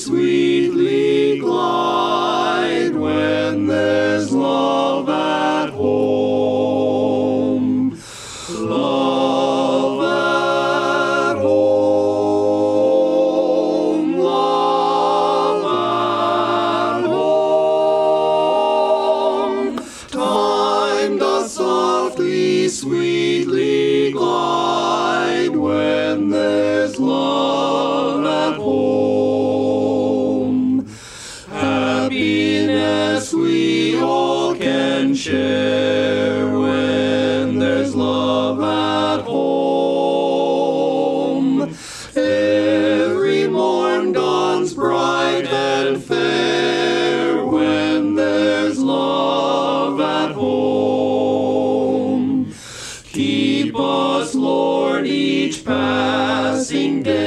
sweetly glide when there's love at home. Love at home. Love at home. Time does softly, sweetly glide when there's love at home. Happiness we all can share when there's love at home. Every morn dawns bright and fair when there's love at home. Keep us, Lord, each passing day